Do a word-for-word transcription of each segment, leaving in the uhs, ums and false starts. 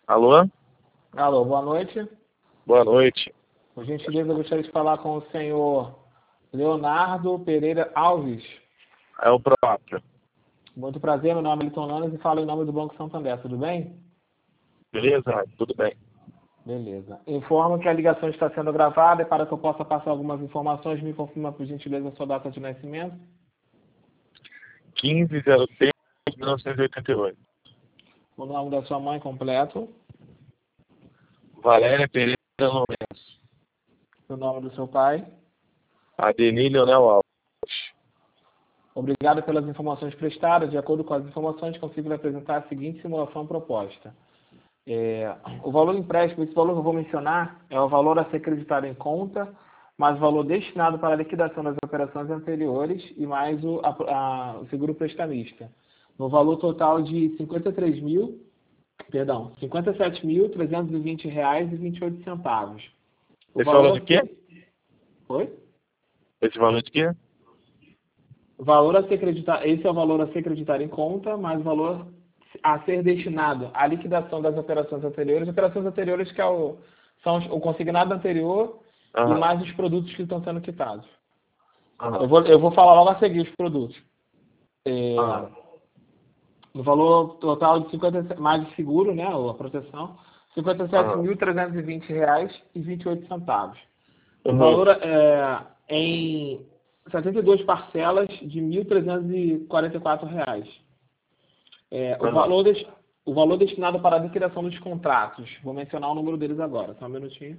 Alô? Alô, boa noite. Boa noite. Por gentileza, eu gostaria de falar com o senhor Leonardo Pereira Alves. É o próprio. Muito prazer, meu nome é Milton Lanes e falo em nome do Banco Santander, tudo bem? Beleza? Tudo bem. Beleza. Informo que a ligação está sendo gravada e para que eu possa passar algumas informações, me confirma por gentileza a sua data de nascimento. quinze de zero seis de mil novecentos e oitenta e oito. O nome da sua mãe completo. Valéria Pereira Lourenço. O nome do seu pai. Adenir Leonel Alves. Obrigado pelas informações prestadas. De acordo com as informações, consigo lhe apresentar a seguinte simulação proposta. É, o valor empréstimo, esse valor que eu vou mencionar, é o valor a ser acreditado em conta, mais o valor destinado para a liquidação das operações anteriores e mais o, a, a, o seguro prestamista. No valor total de cinquenta e três mil, perdão, cinquenta e sete mil trezentos e vinte reais e vinte e oito centavos. O Esse valor de quê? Oi? Esse valor de quê? O valor a ser acreditado, esse é o valor a ser acreditado em conta, mais o valor a ser destinado à liquidação das operações anteriores, operações anteriores que é o, são o consignado anterior Aham. e mais os produtos que estão sendo quitados. Aham. Eu vou, eu vou falar logo a seguir os produtos. É, Aham. no valor total de cinquenta, mais de seguro, né, a proteção, cinquenta e sete Aham. mil trezentos e vinte reais e vinte e oito centavos. O Uhum. valor é em setenta e duas parcelas de mil trezentos e quarenta e quatro reais. É, o, Aham. valor des, o valor destinado para a liquidação dos contratos, vou mencionar o número deles agora, só um minutinho.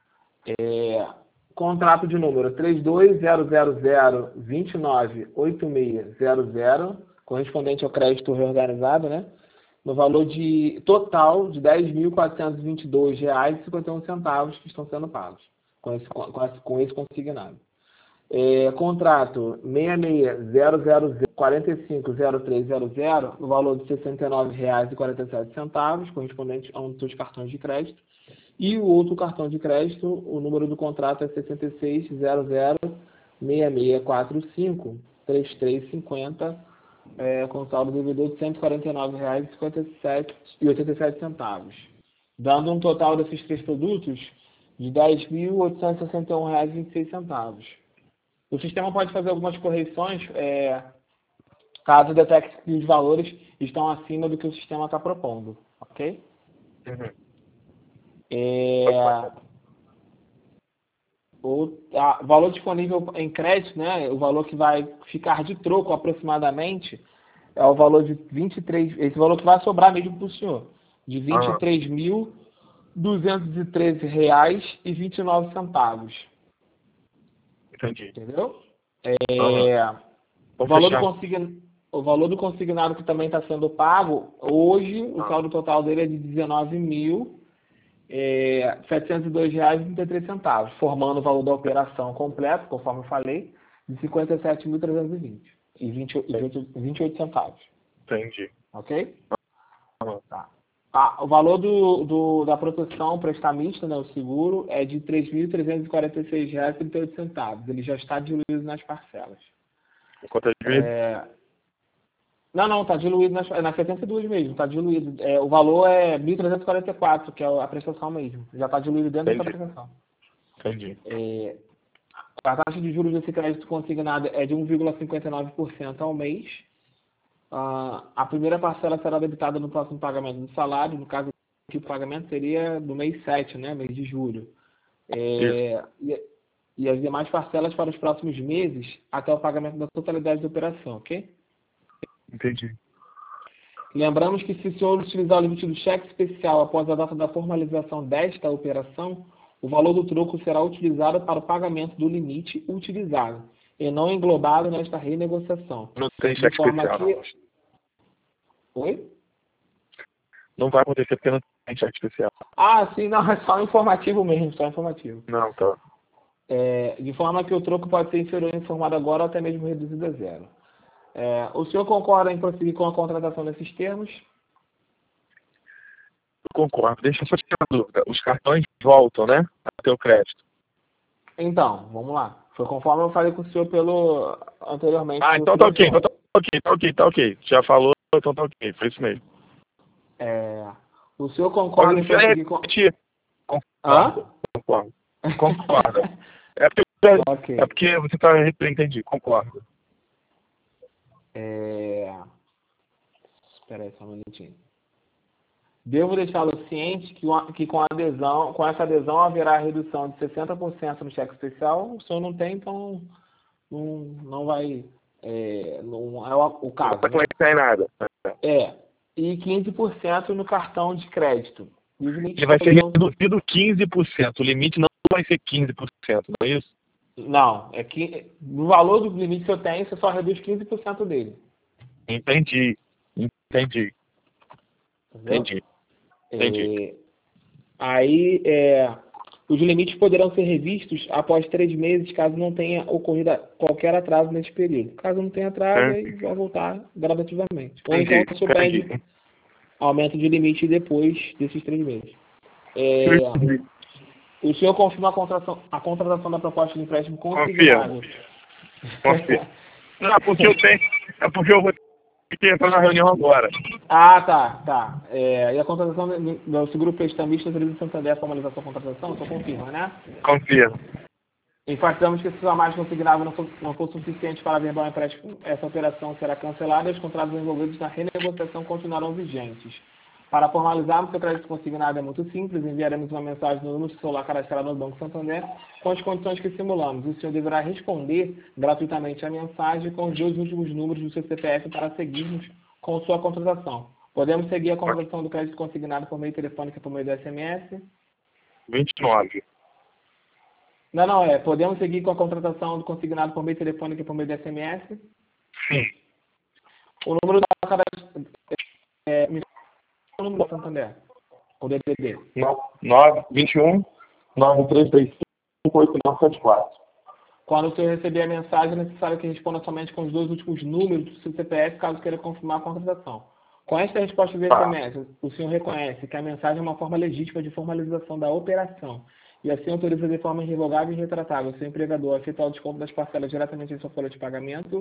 É, contrato de número três dois zero zero zero dois nove oito seis zero zero, correspondente ao crédito reorganizado, né? No valor de total de dez mil quatrocentos e vinte e dois reais e cinquenta e um centavos que estão sendo pagos com esse, com esse, com esse consignado. É, contrato seis seis zero zero zero quatro cinco zero três zero zero, no valor de sessenta e nove reais e quarenta e sete centavos, correspondente a um dos seus cartões de crédito. E o outro cartão de crédito, o número do contrato é sessenta e seis zero zero seis seis quatro cinco três três cinco zero, é, com saldo devedor de cento e quarenta e nove reais e oitenta e sete centavos, dando um total desses três produtos de dez mil oitocentos e sessenta e um reais e vinte e seis centavos. O sistema pode fazer algumas correções, é, caso detecte que os valores estão acima do que o sistema está propondo, ok? Uhum. É, o a, valor disponível em crédito, né, o valor que vai ficar de troco aproximadamente, é o valor de vinte e três, esse valor que vai sobrar mesmo para o senhor, de vinte e três mil duzentos e treze reais e vinte e nove centavos. Entendi. Entendeu? Aham. É, o, Vamos valor do fechar. consign, o valor do consignado que também está sendo pago, hoje o Ah. saldo total dele é de dezenove mil setecentos e dois reais e trinta e três centavos, formando o valor da operação completo, conforme eu falei, de cinquenta e sete mil trezentos e vinte e vinte e oito centavos. Entendi. Ok? Aham. Tá. Ah, o valor do, do, da proteção prestamista, né, o seguro, é de três mil trezentos e quarenta e seis reais e trinta e oito centavos. Ele já está diluído nas parcelas. Quantas vezes? É, Não, não, está diluído nas, é nas setenta e duas mesmo, está diluído. É, o valor é mil trezentos e quarenta e quatro, que é a prestação mesmo. Já está diluído dentro dessa Entendi. prestação. Entendi. É, a taxa de juros desse crédito consignado é de um vírgula cinquenta e nove por cento ao mês. Ah, a primeira parcela será debitada no próximo pagamento do salário, no caso que o pagamento seria do mês sete, né, mês de julho. Isso. É, e, e as demais parcelas para os próximos meses até o pagamento da totalidade da operação, ok? Entendi. Lembramos que se o senhor utilizar o limite do cheque especial após a data da formalização desta operação, o valor do troco será utilizado para o pagamento do limite utilizado e não englobado nesta renegociação. Não tem De cheque forma especial, que... não. Oi? Não vai acontecer porque não tem cheque especial. Ah, sim, não, é só informativo mesmo, só informativo. Não, tá. É, de forma que o troco pode ser inferior informado agora ou até mesmo reduzido a zero. É, o senhor concorda em prosseguir com a contratação desses termos? Eu concordo. Deixa eu só tirar uma dúvida. Os cartões voltam, né? A ter o crédito. Então, vamos lá. Foi conforme eu falei com o senhor pelo, anteriormente Ah, pelo então tá ok. Então telefone. tá ok, tá ok, tá ok. Já falou, então tá ok. Foi isso mesmo. É, O senhor concorda em prosseguir com... Concordo. Concordo. Concordo. É porque, okay. é porque você está repreendido. Concordo. É... Espera aí só um minutinho. Devo deixá-lo ciente que, que com, adesão, com essa adesão haverá redução de sessenta por cento no cheque especial. O senhor não tem, então não, não vai... É, não é o, o caso. Não vai né? nada. É. E quinze por cento no cartão de crédito. Ele vai ser reduzido quinze por cento. O limite não vai ser quinze por cento, não é isso? Não. É que, no valor do limite que eu tenho, você só reduz quinze por cento dele. Entendi. Entendi. Entendeu? Entendi. Entendi. É, aí, é, os limites poderão ser revistos após três meses, caso não tenha ocorrido qualquer atraso nesse período. Caso não tenha atraso, aí vai voltar gradativamente. Ou entendi, então você pede aumento de limite depois desses três meses. É, o senhor confirma a contratação, a contratação da proposta de empréstimo consignado? Confirmo. Não, porque eu tenho. É porque eu vou ter que entrar na reunião agora. Ah, tá, tá. É, e a contratação do, do seguro prestamista do Serviço Santander, a formalização da contratação, o senhor confirma, né? Confirmo. Enfatizamos que se a margem consignada não for, não for suficiente para averbar o empréstimo, essa operação será cancelada e os contratos envolvidos na renegociação continuarão vigentes. Para formalizarmos o crédito consignado é muito simples, enviaremos uma mensagem no número de celular cadastrado no Banco Santander com as condições que simulamos. O senhor deverá responder gratuitamente a mensagem com os dois últimos números do seu C P F para seguirmos com sua contratação. Podemos seguir a contratação do crédito consignado por meio telefônico e por meio do S M S? vinte e nove. Não, não, é. Podemos seguir com a contratação do consignado por meio telefônico e por meio do S M S? Sim. O número da cadastro... É, o número do Santander? O D D D? nove vinte e um nove três três cinco oito nove sete quatro. Quando o senhor receber a mensagem, é necessário que responda somente com os dois últimos números do seu C P F, caso queira confirmar a contratação. Com esta resposta do S M S, o senhor reconhece que a mensagem é uma forma legítima de formalização da operação e assim autoriza de forma irrevogável e retratável o seu empregador a efetuar o desconto das parcelas diretamente em sua folha de pagamento?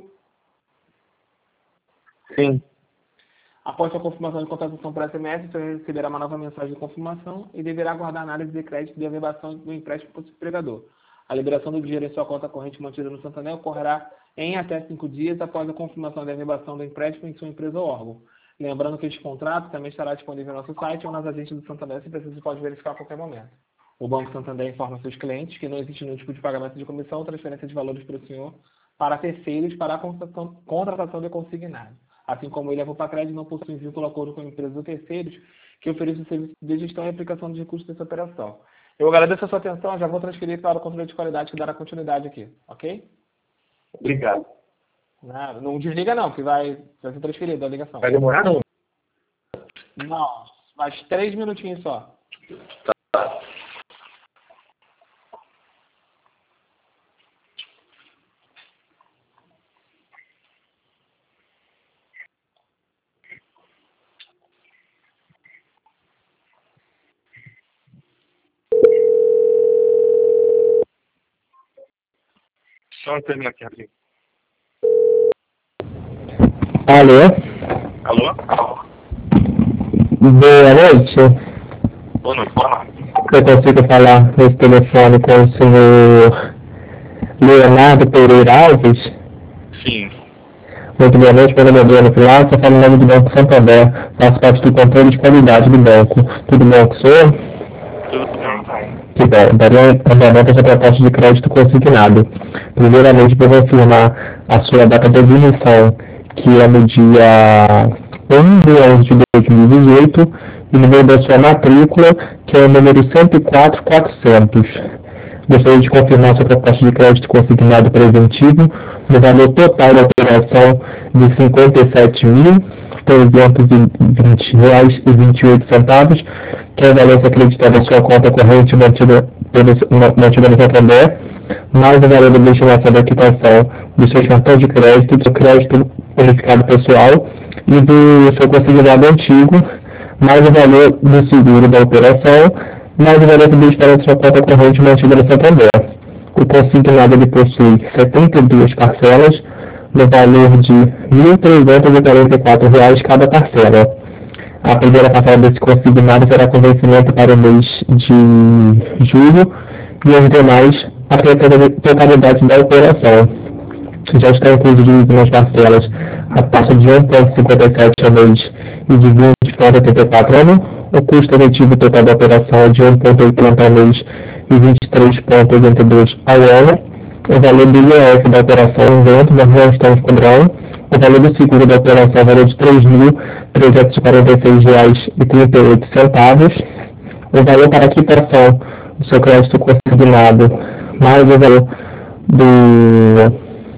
Sim. Após a confirmação de contratação por S M S, o senhor receberá uma nova mensagem de confirmação e deverá aguardar a análise de crédito de averbação do empréstimo por seu empregador. A liberação do dinheiro em sua conta corrente mantida no Santander ocorrerá em até cinco dias após a confirmação da averbação do empréstimo em sua empresa ou órgão. Lembrando que este contrato também estará disponível no nosso site ou nas agências do Santander, se preciso pode verificar a qualquer momento. O Banco Santander informa seus clientes que não existe nenhum tipo de pagamento de comissão ou transferência de valores para o senhor para terceiros para a contratação, contratação de consignado. Assim como ele, a Vupacred não possui vínculo acordo com empresas ou terceiros que ofereçam serviço de gestão e aplicação de recursos dessa operação. Eu agradeço a sua atenção, já vou transferir para o controle de qualidade que dará continuidade aqui, ok? Obrigado. Não, não desliga não, que vai, vai ser transferido a ligação. Vai demorar não? Não, mais três minutinhos só. Tá. Só terminar aqui rapidinho. Alô? Alô? Boa noite. Boa noite. Boa noite. Eu consigo falar nesse telefone com o senhor Leonardo Pereira Alves? Sim. Muito boa noite, meu nome é Bruno Pilar, sou falo em nome do Banco Santander, faço parte do controle de qualidade do banco. Tudo bom com o senhor? Tudo bem. Que bom, daria andamento essa proposta de crédito consignado. Primeiramente, para confirmar a sua data de emissão, que é no dia um de onze de dois mil e dezoito, e o número da sua matrícula, que é o número cento e quatro mil e quatrocentos. Gostaria de confirmar sua proposta de crédito consignado preventivo no valor total da operação de cinquenta e sete mil trezentos e vinte reais e vinte e oito centavos, que é a valência acreditada em sua conta corrente mantida, mantida no Santander, mais o valor da destinação da quitação do seu cartão de crédito, do seu crédito unificado pessoal e do seu consignado antigo, mais o valor do seguro da operação, mais o valor da destinação da sua conta corrente mantida no Santander. O consignado ele possui setenta e duas parcelas, no valor de mil trezentos e quarenta e quatro reais cada parcela. A primeira parcela desse consignado será com vencimento para o mês de julho e os demais até a totalidade da operação. Já está incluído nas parcelas a taxa de um vírgula cinquenta e sete ao mês e de vinte vírgula oitenta e quatro ano. O custo efetivo total da operação é de um vírgula oitenta ao mês e vinte e três vírgula oitenta e dois ao ano. O valor do I E F da operação isento, nós não estamos cobrando. O valor do seguro da operação é o valor de três mil trezentos e quarenta e seis reais e trinta e oito centavos. O valor para a quitação do seu crédito consignado, mais o valor do,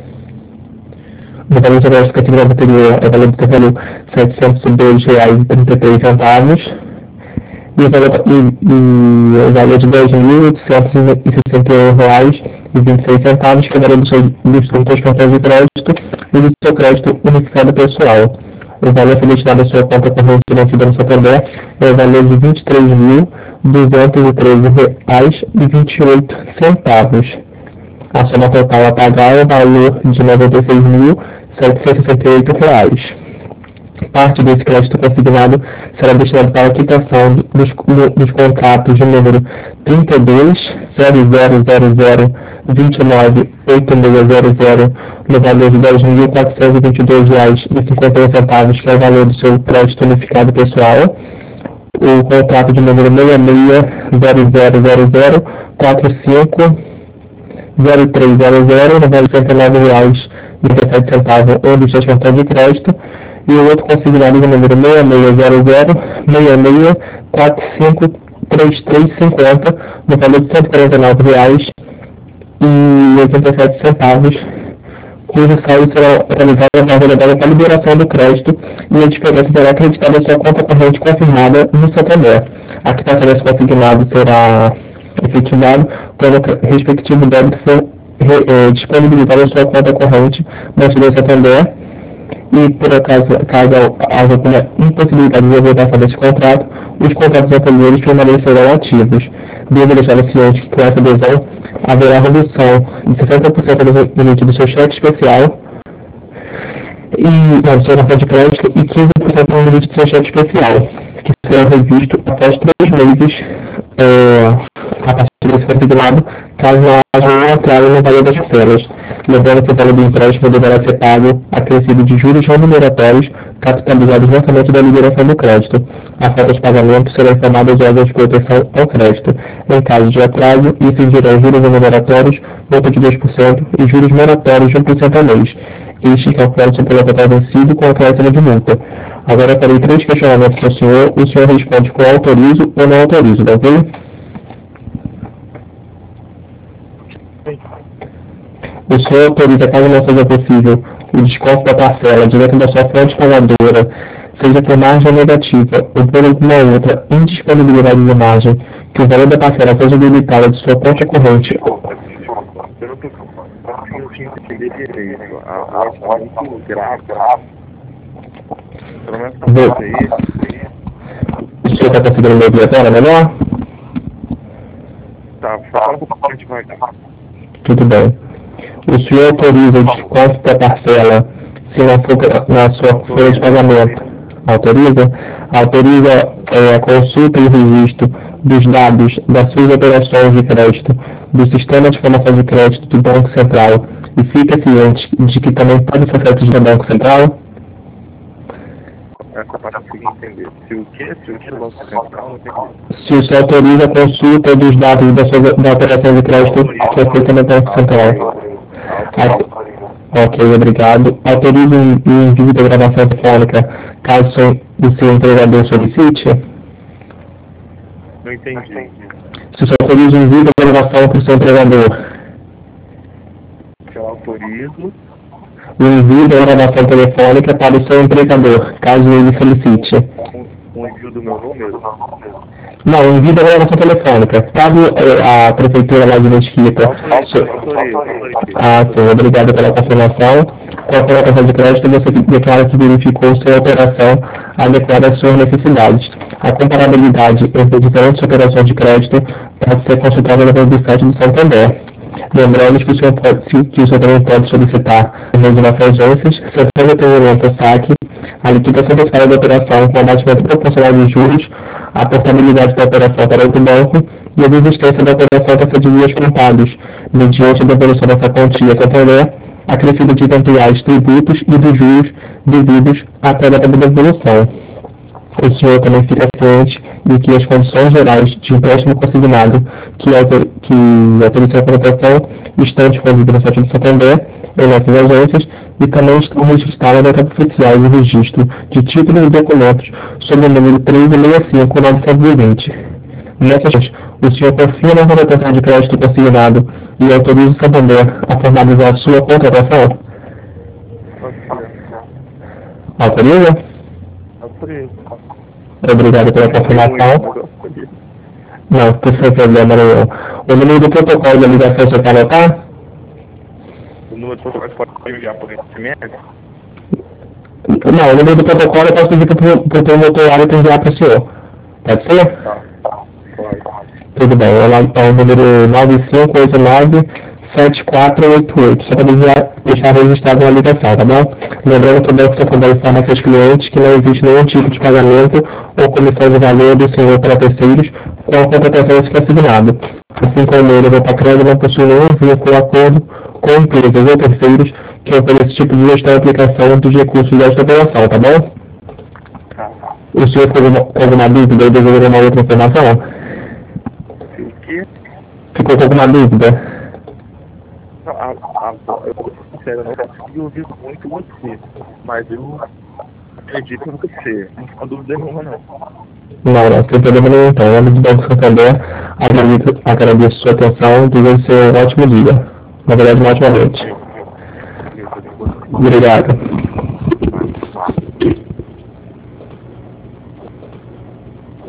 do valor do seu crédito consignado anterior, é o valor do seu valor setecentos e dois reais e trinta e três centavos. E o valor, e, e o valor de dez mil oitocentos e sessenta e um reais e vinte e seis centavos, que é o valor do seu dos seus cartões de crédito e do seu crédito unificado pessoal. O valor foi destinado à sua conta corrente financiada no Santander é o valor de vinte e três mil duzentos e treze reais e vinte e oito centavos. A soma total a pagar é o valor de noventa e seis mil setecentos e sessenta e oito reais. Parte desse crédito consignado será destinado para a quitação dos, dos contratos de número trinta e dois, zero zero zero zero, vinte e nove, oitenta e seis zero zero, no valor de dez mil quatrocentos e vinte e dois reais e cinquenta e um centavos, que é o valor do seu crédito unificado pessoal. O contrato de número seis seis zero zero zero zero, quatro cinco zero três zero zero, no valor de cento e nove reais e vinte e sete centavos, um dos seus cartões de crédito. E o outro consignado de número seis seis zero zero, seis seis quatro cinco três três cinco zero, no valor de cento e quarenta e nove reais e oitenta e sete centavos, cujo saldo será realizado na validade para a liberação do crédito e a diferença será acreditada à sua conta corrente confirmada no Santander. A quitação desse consignado será efetivado quando o respectivo débito for eh, disponibilizado à sua conta corrente no Santander. E, por acaso, caso haja alguma impossibilidade de execução desse contrato, os contratos anteriores permanecerão ativos. Devo deixar ciente que com essa adesão haverá redução de sessenta por cento do limite do seu cheque especial e não, do seu cartão de crédito e quinze por cento do limite do seu cheque especial, que será revisto após três meses é, a partir desse consignado, caso não haja um atraso no valor das parcelas. Lembrando que o valor do empréstimo deverá ser pago acrescido de juros remuneratórios capitalizados no orçamento da liberação do crédito. A falta de pagamento será informada aos órgãos de proteção ao crédito. Em caso de atraso, incidirão juros remuneratórios, multa de dois por cento e juros moratórios de um por cento ao mês. Este calculados pelo total vencido com acréscimo de multa. Agora farei três questionamentos ao senhor. O senhor responde com autorizo ou não autorizo, tá ok? O senhor autoriza, caso não seja possível, o desconto da parcela direto da sua fonte pagadora, seja por margem negativa ou por alguma outra indisponibilidade de margem, que o valor da parcela seja debitado de sua conta corrente. Eu não estou conseguindo entender direito. A voz está muito grave. Pelo menos para fazer isso. O senhor está conseguindo me ouvir agora melhor? Tá, fala um pouco mais devagar. Tudo bem. O senhor autoriza o desconto da parcela se não for na sua folha de pagamento? Autoriza? Autoriza é, a consulta e registro dos dados das suas operações de crédito do Sistema de Informação de Crédito do Banco Central e fica ciente de que também pode ser feito do Banco Central? É capaz de conseguir entender. Se o que? Se o que do Banco Central não tem que... Se o senhor autoriza a consulta dos dados da, sua, da operação de crédito que é feita no Banco Central? Ok, obrigado. Autoriza o envio da gravação telefônica caso o seu empregador solicite? Não entendi. Se o senhor autoriza o envio da gravação para o seu empregador? Se eu autorizo... O envio da gravação telefônica para o seu empregador, caso ele solicite. O envio do meu número? Não, o envio da gravação telefônica. Caso a prefeitura lá de Mesquita... Ah, sim, obrigado pela confirmação. Com a colocação de crédito, você declara que verificou sua operação adequada às suas necessidades. A comparabilidade entre diferentes operações de crédito pode ser consultada através do site do Santander. Lembrando que o senhor, pode, que o senhor também pode solicitar o meio de urgências, sessão de atendimento ao saque, a liquidação total da operação com abatimento proporcional de juros, a portabilidade da operação para outro banco e a desistência da operação para ser dias contados, mediante a devolução dessa quantia Santander, acrescido de eventuais tributos e dos juros devidos até a data da devolução. O senhor também fica ciente de que as condições gerais de empréstimo consignado que, autor, que autorizam a contratação estão disponíveis no site do Santander, em nossas agências, e também estão registradas na etapa oficial de registro de títulos e documentos sob o número treze sessenta e cinco novecentos e vinte. Nessas, o senhor confia na contratação de crédito consignado e autoriza o Santander a formalizar a sua contratação? Autoriza? Autoriza. Obrigado pela confirmação. Não, por sem problema nenhum. O número do protocolo da ligação você quer anotar? O número do protocolo pode enviar por S M S? Não, o número do protocolo eu posso pedir para o promotor área enviar para o senhor. Pode ser? Tá, pode. Tudo bem, é o número nove cinco oito nove sete quatro oito oito, só para deixar, deixar registrado na ligação, tá bom? Lembrando que o Banco Santander informa a seus clientes que não existe nenhum tipo de pagamento ou comissão de valor do senhor para terceiros com a contratação desse consignado. Assim como ele ou para crédito não possui nenhum vínculo acordo com empresas ou terceiros que oferecem esse tipo de gestão e aplicação dos recursos desta operação, tá bom? O senhor ficou com alguma, alguma dúvida ou deseja alguma outra informação? O quê? Ficou com alguma dúvida? A, a, eu vou ser sincero, eu não consegui ouvir muito você, mas eu acredito no que você. Não fica dúvida nenhuma, não. Não, não, sem problema nenhum. Então, em nome do Banco Santander, agradeço, agradeço sua atenção e desejo ser um ótimo dia. Na verdade, uma ótima noite. Obrigado.